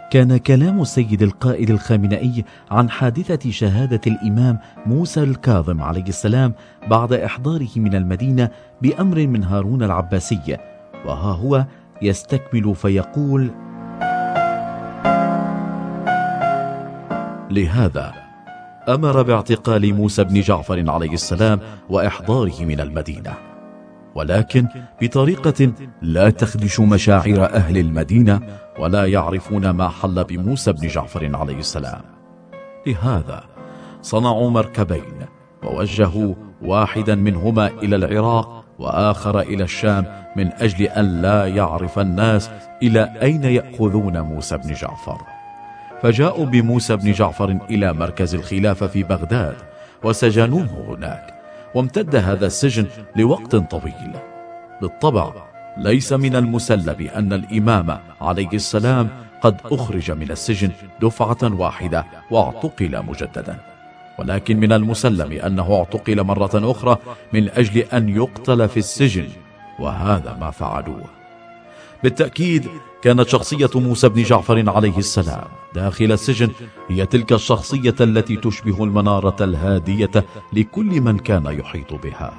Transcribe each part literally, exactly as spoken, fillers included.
كان كلام السيد القائد الخامنئي عن حادثة شهادة الإمام موسى الكاظم عليه السلام بعد إحضاره من المدينة بأمر من هارون العباسي، وها هو يستكمل فيقول: لهذا أمر باعتقال موسى بن جعفر عليه السلام وإحضاره من المدينة، ولكن بطريقة لا تخدش مشاعر أهل المدينة ولا يعرفون ما حل بموسى بن جعفر عليه السلام. لهذا صنعوا مركبين ووجهوا واحدا منهما إلى العراق وآخر إلى الشام من أجل أن لا يعرف الناس إلى أين يأخذون موسى بن جعفر. فجاءوا بموسى بن جعفر إلى مركز الخلافة في بغداد وسجنوه هناك، وامتد هذا السجن لوقت طويل. بالطبع ليس من المسلم أن الإمام عليه السلام قد أخرج من السجن دفعة واحدة واعتقل مجددا، ولكن من المسلم أنه اعتقل مرة أخرى من أجل أن يقتل في السجن، وهذا ما فعلوه. بالتأكيد كانت شخصية موسى بن جعفر عليه السلام داخل السجن هي تلك الشخصية التي تشبه المنارة الهادية لكل من كان يحيط بها.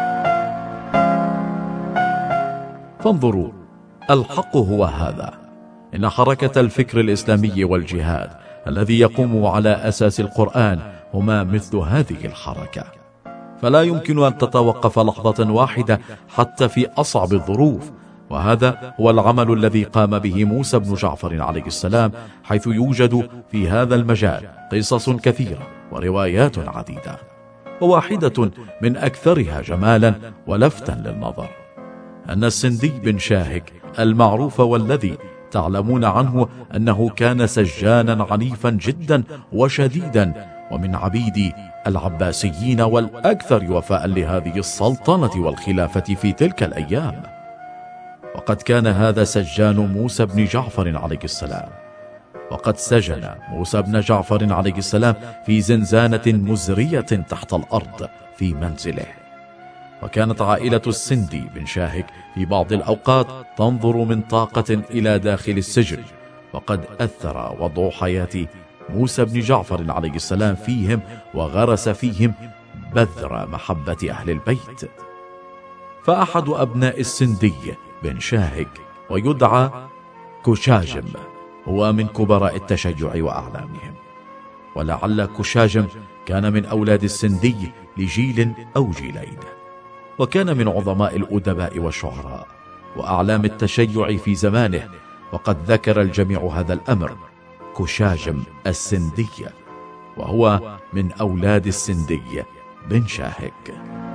فانظروا، الحق هو هذا: إن حركة الفكر الإسلامي والجهاد الذي يقوم على أساس القرآن هما مثل هذه الحركة، فلا يمكن أن تتوقف لحظة واحدة حتى في أصعب الظروف. وهذا هو العمل الذي قام به موسى بن جعفر عليه السلام، حيث يوجد في هذا المجال قصص كثيرة وروايات عديدة، وواحدة من أكثرها جمالا ولفتا للنظر أن السندي بن شاهك المعروف والذي تعلمون عنه أنه كان سجانا عنيفا جدا وشديدا ومن عبيد العباسيين والأكثر وفاء لهذه السلطنة والخلافة في تلك الأيام. وقد كان هذا سجان موسى بن جعفر عليه السلام، وقد سجن موسى بن جعفر عليه السلام في زنزانة مزرية تحت الأرض في منزله. وكانت عائلة السندي بن شاهك في بعض الأوقات تنظر من طاقة إلى داخل السجن، وقد أثر وضع حياة موسى بن جعفر عليه السلام فيهم وغرس فيهم بذر محبة أهل البيت. فأحد أبناء السندي بن شاهك ويدعى كشاجم هو من كبراء التشيع وأعلامهم، ولعل كشاجم كان من أولاد السندي لجيل أو جيلين، وكان من عظماء الأدباء والشعراء وأعلام التشيع في زمانه، وقد ذكر الجميع هذا الأمر: كشاجم السندي، وهو من أولاد السندي بن شاهك.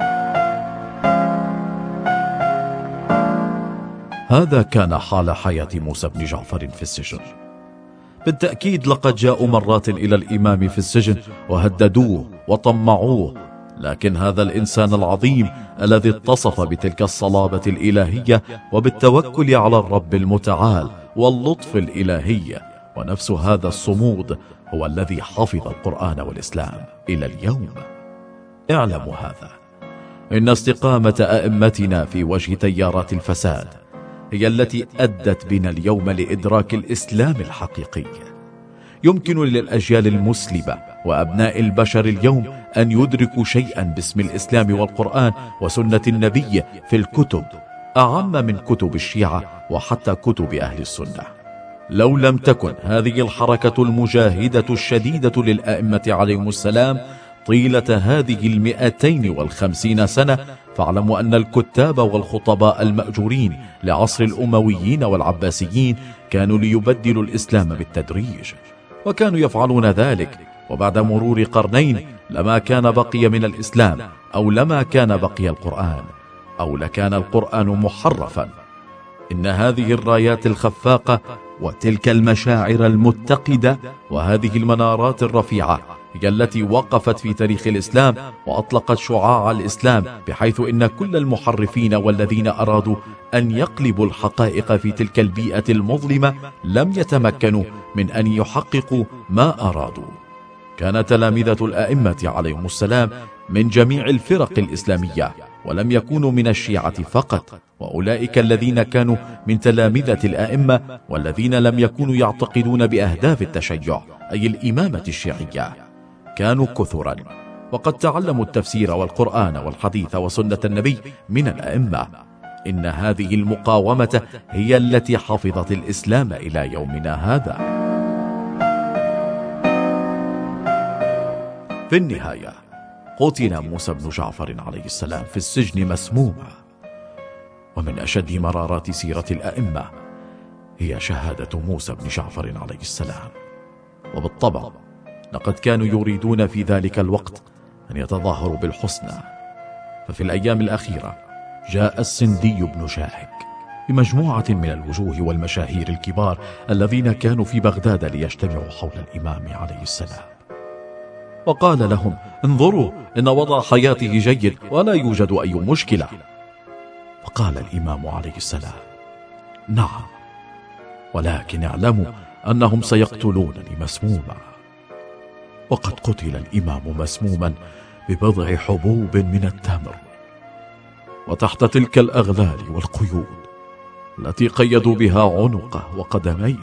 هذا كان حال حياة موسى بن جعفر في السجن. بالتأكيد لقد جاءوا مرات إلى الإمام في السجن وهددوه وطمعوه، لكن هذا الإنسان العظيم الذي اتصف بتلك الصلابة الإلهية وبالتوكل على الرب المتعال واللطف الإلهي ونفس هذا الصمود هو الذي حفظ القرآن والإسلام إلى اليوم. اعلموا هذا: إن استقامة أئمتنا في وجه تيارات الفساد هي التي أدت بنا اليوم لإدراك الإسلام الحقيقي. يمكن للأجيال المسلمة وأبناء البشر اليوم أن يدركوا شيئا باسم الإسلام والقرآن وسنة النبي في الكتب أعم من كتب الشيعة وحتى كتب أهل السنة. لو لم تكن هذه الحركة المجاهدة الشديدة للأئمة عليهم السلام طيلة هذه المئتين والخمسين سنة، فاعلموا أن الكتاب والخطباء المأجورين لعصر الأمويين والعباسيين كانوا ليبدلوا الإسلام بالتدريج، وكانوا يفعلون ذلك، وبعد مرور قرنين لما كان بقي من الإسلام، أو لما كان بقي القرآن، أو لكان القرآن محرفا. إن هذه الرايات الخفاقة وتلك المشاعر المتقدة وهذه المنارات الرفيعة هي التي وقفت في تاريخ الإسلام وأطلقت شعاع الإسلام، بحيث إن كل المحرفين والذين أرادوا أن يقلبوا الحقائق في تلك البيئة المظلمة لم يتمكنوا من أن يحققوا ما أرادوا. كان تلامذة الأئمة عليهم السلام من جميع الفرق الإسلامية ولم يكونوا من الشيعة فقط، وأولئك الذين كانوا من تلامذة الأئمة والذين لم يكونوا يعتقدون بأهداف التشيع أي الإمامة الشيعية كانوا كثرا، وقد تعلموا التفسير والقرآن والحديث وسنة النبي من الأئمة. إن هذه المقاومة هي التي حفظت الإسلام إلى يومنا هذا. في النهاية قتل موسى بن جعفر عليه السلام في السجن مسموما. ومن أشد مرارات سيرة الأئمة هي شهادة موسى بن جعفر عليه السلام. وبالطبع لقد كانوا يريدون في ذلك الوقت أن يتظاهروا بالحسنى، ففي الأيام الأخيرة جاء السندي بن شاهك بمجموعة من الوجوه والمشاهير الكبار الذين كانوا في بغداد ليجتمعوا حول الإمام عليه السلام، وقال لهم: انظروا، إن وضع حياته جيد ولا يوجد أي مشكلة. فقال الإمام عليه السلام: نعم، ولكن اعلموا أنهم سيقتلونني مسموما. وقد قتل الإمام مسموما ببضع حبوب من التمر، وتحت تلك الأغلال والقيود التي قيدوا بها عنقه وقدميه.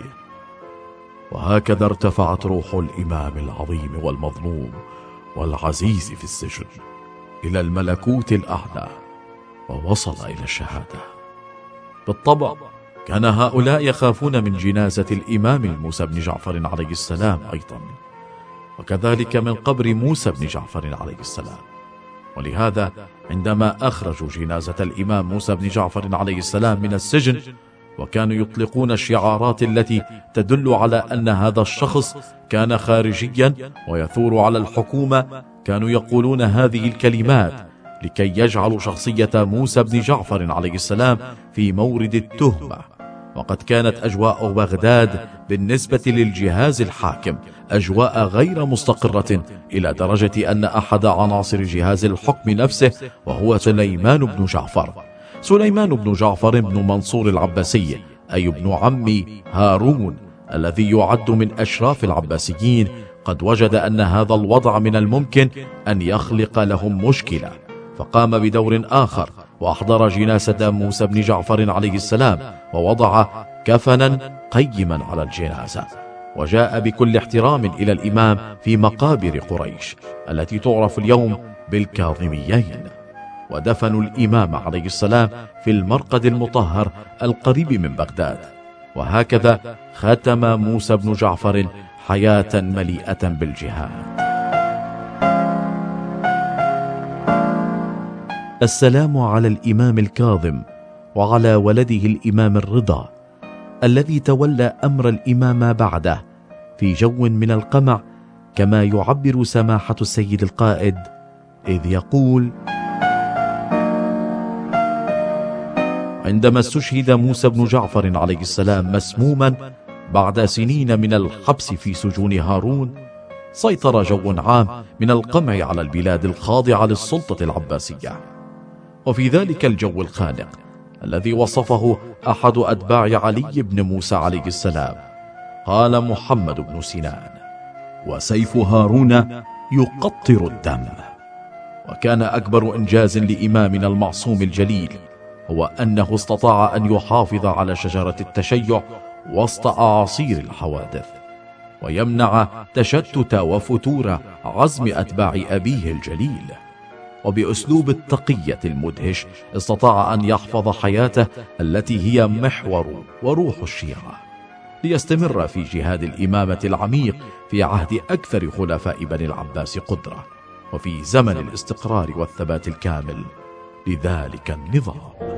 وهكذا ارتفعت روح الإمام العظيم والمظلوم والعزيز في السجن إلى الملكوت الأعلى، ووصل إلى الشهادة. بالطبع كان هؤلاء يخافون من جنازة الإمام موسى بن جعفر عليه السلام أيضا، وكذلك من قبر موسى بن جعفر عليه السلام. ولهذا عندما أخرجوا جنازة الإمام موسى بن جعفر عليه السلام من السجن، وكانوا يطلقون الشعارات التي تدل على أن هذا الشخص كان خارجيا ويثور على الحكومة، كانوا يقولون هذه الكلمات لكي يجعلوا شخصية موسى بن جعفر عليه السلام في مورد التهمة. وقد كانت أجواء بغداد بالنسبة للجهاز الحاكم أجواء غير مستقرة، إلى درجة أن أحد عناصر جهاز الحكم نفسه وهو سليمان بن جعفر سليمان بن جعفر بن منصور العباسي، أي ابن عم هارون الذي يعد من أشراف العباسيين، قد وجد أن هذا الوضع من الممكن أن يخلق لهم مشكلة، فقام بدور آخر وأحضر جنازة موسى بن جعفر عليه السلام، ووضع كفنا قيما على الجنازة، وجاء بكل احترام إلى الإمام في مقابر قريش التي تعرف اليوم بالكاظميين، ودفنوا الإمام عليه السلام في المرقد المطهر القريب من بغداد. وهكذا ختم موسى بن جعفر حياة مليئة بالجهاد. السلام على الإمام الكاظم وعلى ولده الإمام الرضا الذي تولى أمر الإمامة بعده في جو من القمع، كما يعبر سماحة السيد القائد إذ يقول: عندما استشهد موسى بن جعفر عليه السلام مسموما بعد سنين من الحبس في سجون هارون، سيطر جو عام من القمع على البلاد الخاضعة للسلطة العباسية. وفي ذلك الجو الخانق الذي وصفه أحد أتباع علي بن موسى عليه السلام، قال محمد بن سنان: وسيف هارون يقطر الدم. وكان أكبر إنجاز لإمامنا المعصوم الجليل هو أنه استطاع أن يحافظ على شجرة التشيع وسط أعاصير الحوادث، ويمنع تشتت وفتور عزم أتباع أبيه الجليل. وبأسلوب التقية المدهش استطاع أن يحفظ حياته التي هي محور وروح الشيعة، ليستمر في جهاد الإمامة العميق في عهد أكثر خلفاء بني العباس قدرة، وفي زمن الاستقرار والثبات الكامل لذلك النظام.